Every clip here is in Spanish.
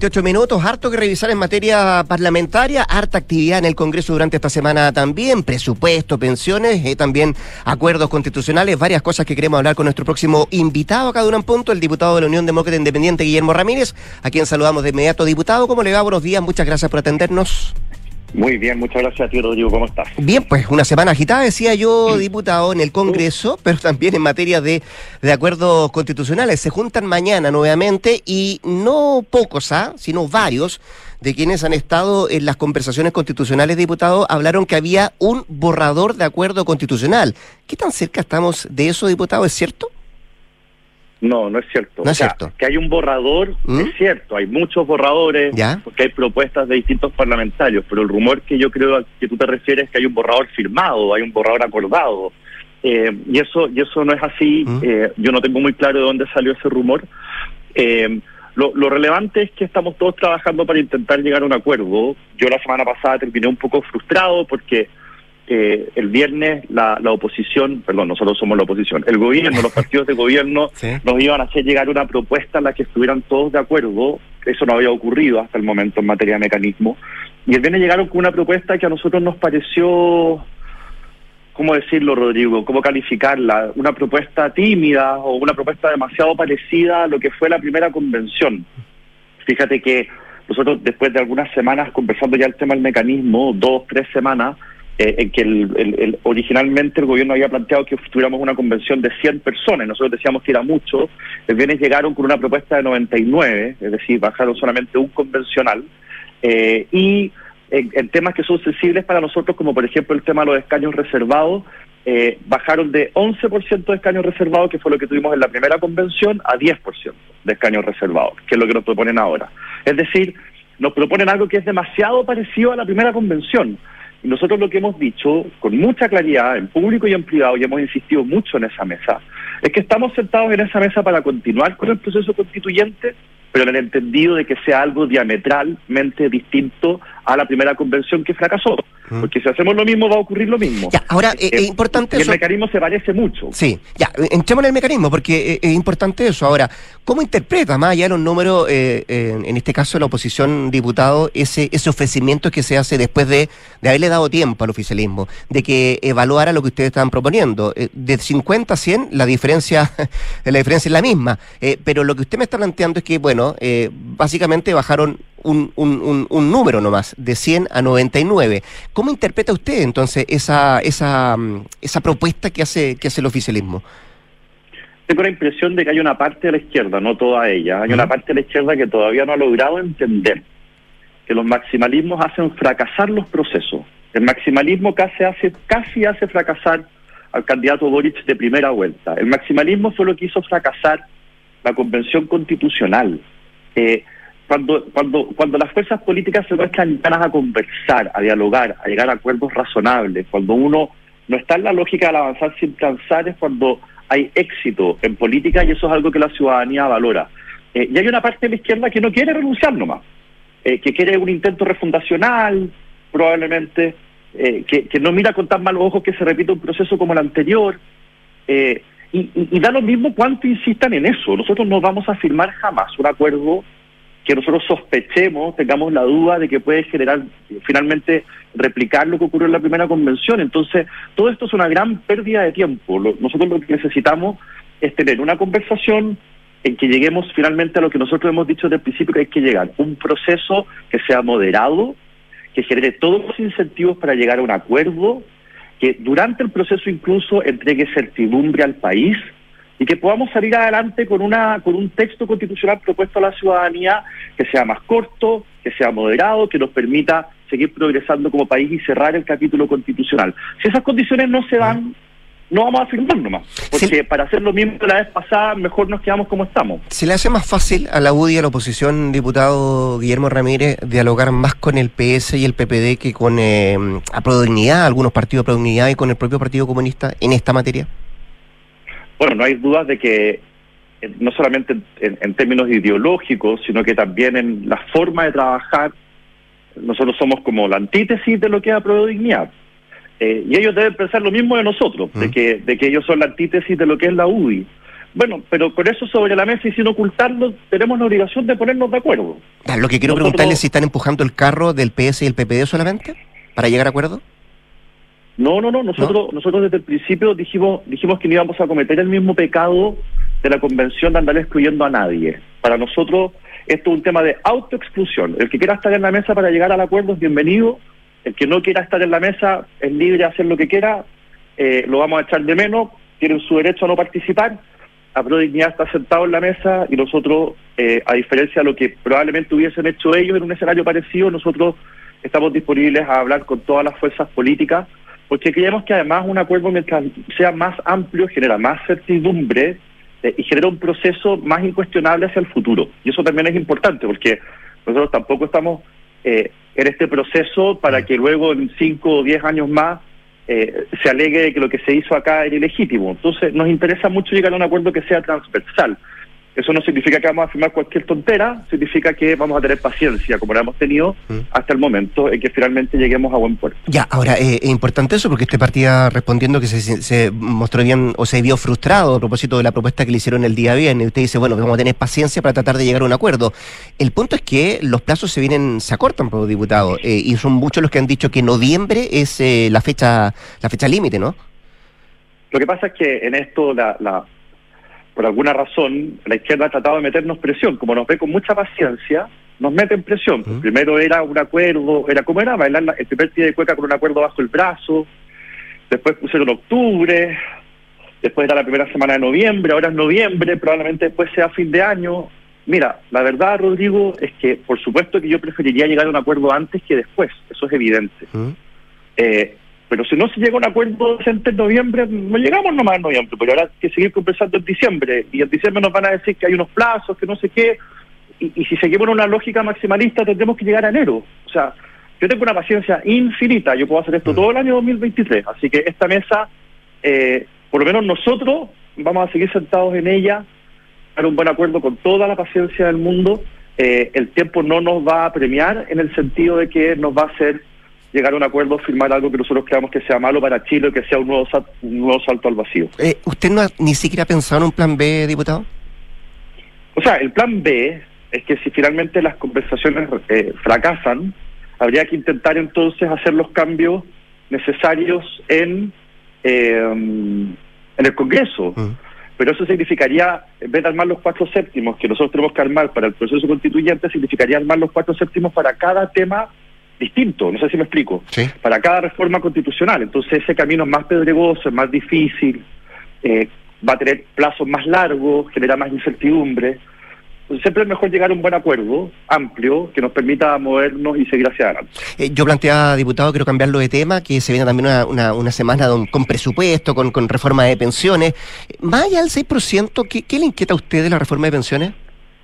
28 minutos, harto que revisar en materia parlamentaria, harta actividad en el Congreso durante esta semana también, presupuesto, pensiones, también acuerdos constitucionales, varias cosas que queremos hablar con nuestro próximo invitado acá de Un Punto, el diputado de la Unión Demócrata Independiente, Guillermo Ramírez, a quien saludamos de inmediato. Diputado, ¿cómo le va? Buenos días, muchas gracias por atendernos. Muy bien, muchas gracias a ti, Rodrigo, ¿cómo estás? Bien, pues una semana agitada, decía yo, diputado, en el Congreso, pero también en materia de acuerdos constitucionales. Se juntan mañana nuevamente y no pocos, sino varios de quienes han estado en las conversaciones constitucionales, diputado, hablaron que había un borrador de acuerdo constitucional. ¿Qué tan cerca estamos de eso, diputado? ¿Es cierto? No, no es cierto. No es cierto. Que hay un borrador, es cierto, hay muchos borradores, ¿ya? Porque hay propuestas de distintos parlamentarios, pero el rumor que yo creo a que tú te refieres es que hay un borrador firmado, hay un borrador acordado, y eso no es así. Yo no tengo muy claro de dónde salió ese rumor. Lo relevante es que estamos todos trabajando para intentar llegar a un acuerdo. Yo la semana pasada terminé un poco frustrado porque el viernes la oposición, perdón, nosotros somos la oposición, el gobierno, los partidos de gobierno ¿sí? Nos iban a hacer llegar una propuesta en la que estuvieran todos de acuerdo. Eso no había ocurrido hasta el momento en materia de mecanismo, y el viernes llegaron con una propuesta que a nosotros nos pareció, ¿cómo decirlo, Rodrigo? ¿Cómo calificarla? Una propuesta tímida o una propuesta demasiado parecida a lo que fue la primera convención. Fíjate que nosotros, después de algunas semanas conversando ya el tema del mecanismo, 2, 3 semanas, en que originalmente el gobierno había planteado que tuviéramos una convención de 100 personas, nosotros decíamos que era mucho. El viernes llegaron con una propuesta de 99, es decir, bajaron solamente un convencional, y en temas que son sensibles para nosotros, como por ejemplo el tema de los escaños reservados, bajaron de 11% de escaños reservados, que fue lo que tuvimos en la primera convención, a 10% de escaños reservados, que es lo que nos proponen ahora. Es decir, nos proponen algo que es demasiado parecido a la primera convención. Y nosotros lo que hemos dicho con mucha claridad, en público y en privado, y hemos insistido mucho en esa mesa, es que estamos sentados en esa mesa para continuar con el proceso constituyente, pero en el entendido de que sea algo diametralmente distinto a la primera convención que fracasó. Porque si hacemos lo mismo va a ocurrir lo mismo. Ya, ahora es importante y eso. El mecanismo se parece mucho. Sí, ya, entremos en el mecanismo porque es importante eso. Ahora, ¿cómo interpreta, más allá de los números, en este caso la oposición, diputado, ese ofrecimiento que se hace después de haberle dado tiempo al oficialismo, de que evaluara lo que ustedes estaban proponiendo? De 50 a 100 la diferencia es la misma, pero lo que usted me está planteando es que, bueno, básicamente bajaron un número nomás, de 100 a 99. ¿Cómo interpreta usted entonces esa propuesta que hace el oficialismo? Tengo la impresión de que hay una parte de la izquierda, no toda ella, hay una parte de la izquierda que todavía no ha logrado entender que los maximalismos hacen fracasar los procesos. El maximalismo casi hace fracasar al candidato Boric de primera vuelta. El maximalismo fue lo que hizo fracasar la Convención Constitucional. Cuando las fuerzas políticas se muestran ganas a conversar, a dialogar, a llegar a acuerdos razonables, cuando uno no está en la lógica de avanzar sin transar, es cuando hay éxito en política, y eso es algo que la ciudadanía valora. Y hay una parte de la izquierda que no quiere renunciar nomás, que quiere un intento refundacional, probablemente, que no mira con tan malos ojos que se repita un proceso como el anterior, y da lo mismo cuánto insistan en eso. Nosotros no vamos a firmar jamás un acuerdo que nosotros sospechemos, tengamos la duda de que puede generar, finalmente, replicar lo que ocurrió en la primera convención. Entonces, todo esto es una gran pérdida de tiempo. Nosotros lo que necesitamos es tener una conversación en que lleguemos finalmente a lo que nosotros hemos dicho desde el principio que hay que llegar. Un proceso que sea moderado, que genere todos los incentivos para llegar a un acuerdo, que durante el proceso incluso entregue certidumbre al país, y que podamos salir adelante con un texto constitucional propuesto a la ciudadanía que sea más corto, que sea moderado, que nos permita seguir progresando como país y cerrar el capítulo constitucional. Si esas condiciones no se dan, no vamos a firmar nomás, porque para hacer lo mismo de la vez pasada, mejor nos quedamos como estamos. ¿Se le hace más fácil a la UDI y a la oposición, diputado Guillermo Ramírez, dialogar más con el PS y el PPD que con a Prodignidad, algunos partidos de Prodignidad, y con el propio Partido Comunista en esta materia? Bueno, no hay dudas de que no solamente en términos ideológicos, sino que también en la forma de trabajar, nosotros somos como la antítesis de lo que es Prodignidad. Y ellos deben pensar lo mismo de nosotros, de que ellos son la antítesis de lo que es la UDI. Bueno, pero con eso sobre la mesa y sin ocultarlo, tenemos la obligación de ponernos de acuerdo. Lo que quiero preguntarle es si están empujando el carro del PS y el PPD solamente para llegar a acuerdo. No. Nosotros desde el principio dijimos que no íbamos a cometer el mismo pecado de la convención de andar excluyendo a nadie. Para nosotros esto es un tema de autoexclusión. El que quiera estar en la mesa para llegar al acuerdo es bienvenido. El que no quiera estar en la mesa es libre de hacer lo que quiera. Lo vamos a echar de menos. Tienen su derecho a no participar. Aprodignidad está sentado en la mesa y nosotros, a diferencia de lo que probablemente hubiesen hecho ellos en un escenario parecido, nosotros estamos disponibles a hablar con todas las fuerzas políticas, porque creemos que además un acuerdo, mientras sea más amplio, genera más certidumbre y genera un proceso más incuestionable hacia el futuro. Y eso también es importante, porque nosotros tampoco estamos en este proceso para que luego en 5 o 10 años más se alegue de que lo que se hizo acá era ilegítimo. Entonces nos interesa mucho llegar a un acuerdo que sea transversal. Eso no significa que vamos a firmar cualquier tontera, significa que vamos a tener paciencia, como la hemos tenido hasta el momento, en que finalmente lleguemos a buen puerto. Ya, ahora, es importante eso porque usted partía respondiendo que se mostró bien o se vio frustrado a propósito de la propuesta que le hicieron el día viernes. Usted dice, bueno, vamos a tener paciencia para tratar de llegar a un acuerdo. El punto es que los plazos se acortan, por diputado, y son muchos los que han dicho que noviembre es la fecha límite, ¿no? Lo que pasa es que en esto por alguna razón, la izquierda ha tratado de meternos presión. Como nos ve con mucha paciencia, nos meten presión. Primero era un acuerdo, bailar el primer pie de cueca con un acuerdo bajo el brazo, después pusieron octubre, después era la primera semana de noviembre, ahora es noviembre, probablemente después sea fin de año. Mira, la verdad, Rodrigo, es que por supuesto que yo preferiría llegar a un acuerdo antes que después, eso es evidente. Pero si no se llega a un acuerdo decente en noviembre, no llegamos nomás en noviembre, pero ahora hay que seguir conversando en diciembre, y en diciembre nos van a decir que hay unos plazos, que no sé qué, y si seguimos en una lógica maximalista tendremos que llegar a enero. O sea, yo tengo una paciencia infinita, yo puedo hacer esto todo el año 2023, así que esta mesa, por lo menos nosotros, vamos a seguir sentados en ella, dar un buen acuerdo con toda la paciencia del mundo. El tiempo no nos va a premiar en el sentido de que nos va a hacer llegar a un acuerdo, firmar algo que nosotros creamos que sea malo para Chile, que sea un nuevo salto al vacío. ¿Usted no ha ni siquiera pensado en un plan B, diputado? O sea, el plan B es que si finalmente las conversaciones fracasan, habría que intentar entonces hacer los cambios necesarios en el Congreso. Pero eso significaría, en vez de armar los 4/7 que nosotros tenemos que armar para el proceso constituyente, significaría armar los 4/7 para cada tema distinto, no sé si me explico, sí, para cada reforma constitucional. Entonces ese camino es más pedregoso, es más difícil, va a tener plazos más largos, genera más incertidumbre. Entonces siempre es mejor llegar a un buen acuerdo, amplio, que nos permita movernos y seguir hacia adelante. Yo planteaba, diputado, quiero cambiarlo de tema, que se viene también una semana con presupuesto, con reforma de pensiones. Más allá del 6%, ¿qué le inquieta a usted de la reforma de pensiones?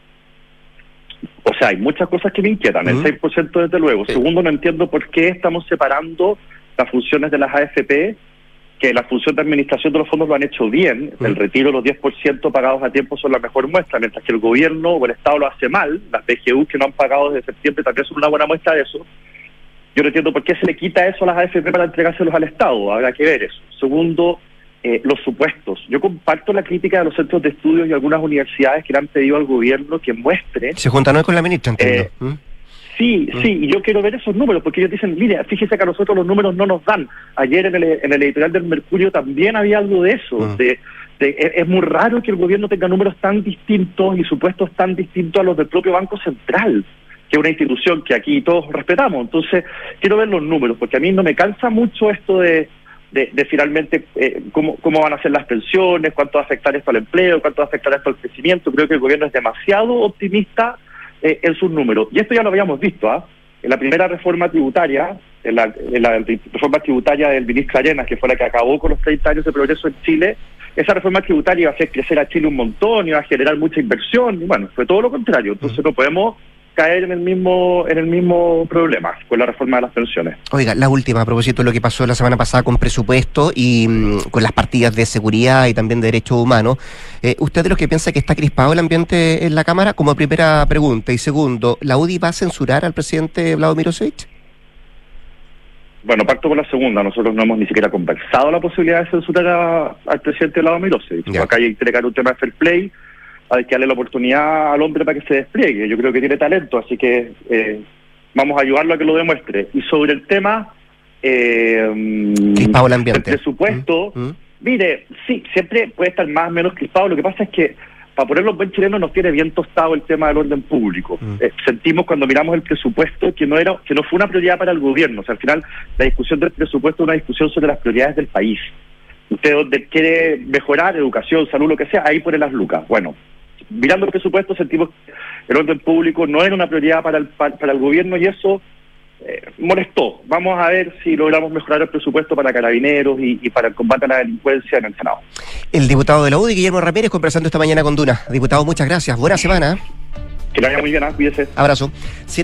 O sea, hay muchas cosas que me inquietan, el 6% desde luego. Segundo, no entiendo por qué estamos separando las funciones de las AFP, que la función de administración de los fondos lo han hecho bien, el retiro de los 10% pagados a tiempo son la mejor muestra, mientras que el gobierno o el Estado lo hace mal, las PGU que no han pagado desde septiembre también son una buena muestra de eso. Yo no entiendo por qué se le quita eso a las AFP para entregárselos al Estado, habrá que ver eso. Segundo, los supuestos. Yo comparto la crítica de los centros de estudios y algunas universidades que le han pedido al gobierno que muestre... Se juntan hoy con la ministra, entiendo. Sí, y yo quiero ver esos números, porque ellos dicen, mire, fíjese que a nosotros los números no nos dan. Ayer en el editorial del Mercurio también había algo de eso. Es muy raro que el gobierno tenga números tan distintos y supuestos tan distintos a los del propio Banco Central, que es una institución que aquí todos respetamos. Entonces, quiero ver los números, porque a mí no me cansa mucho esto de finalmente cómo van a ser las pensiones, cuánto va a afectar esto al empleo, cuánto va a afectar esto al crecimiento. Creo que el gobierno es demasiado optimista en sus números. Y esto ya lo habíamos visto, en la primera reforma tributaria, en la reforma tributaria del ministro Arenas, que fue la que acabó con los 30 años de progreso en Chile. Esa reforma tributaria iba a hacer crecer a Chile un montón, iba a generar mucha inversión, y bueno, fue todo lo contrario. Entonces no podemos caer en el mismo problema con la reforma de las pensiones. Oiga, la última, a propósito de lo que pasó la semana pasada con presupuesto y con las partidas de seguridad y también de derechos humanos, ¿usted de los que piensa que está crispado el ambiente en la Cámara? Como primera pregunta. Y segundo, ¿la UDI va a censurar al presidente Vladimir Milosevic? Bueno, parto por la segunda. Nosotros no hemos ni siquiera conversado la posibilidad de censurar al presidente de la 2012. Acá hay que entregar un tema de fair play, hay que darle la oportunidad al hombre para que se despliegue. Yo creo que tiene talento, así que vamos a ayudarlo a que lo demuestre. Y sobre el tema crispado el ambiente. El presupuesto, mire, sí, siempre puede estar más o menos crispado. Lo que pasa es que, para ponerlo buen chileno, nos tiene bien tostado el tema del orden público. Sentimos cuando miramos el presupuesto que no fue una prioridad para el gobierno. O sea, al final, la discusión del presupuesto es una discusión sobre las prioridades del país. Usted donde quiere mejorar, educación, salud, lo que sea, ahí pone las lucas. Bueno, mirando el presupuesto sentimos que el orden público no era una prioridad para el gobierno y eso molestó. Vamos a ver si logramos mejorar el presupuesto para carabineros y para el combate a la delincuencia en el Senado. El diputado de la UDI, Guillermo Ramírez, conversando esta mañana con Duna. Diputado, muchas gracias. Buena semana. Que le vaya muy bien, cuídese. Abrazo.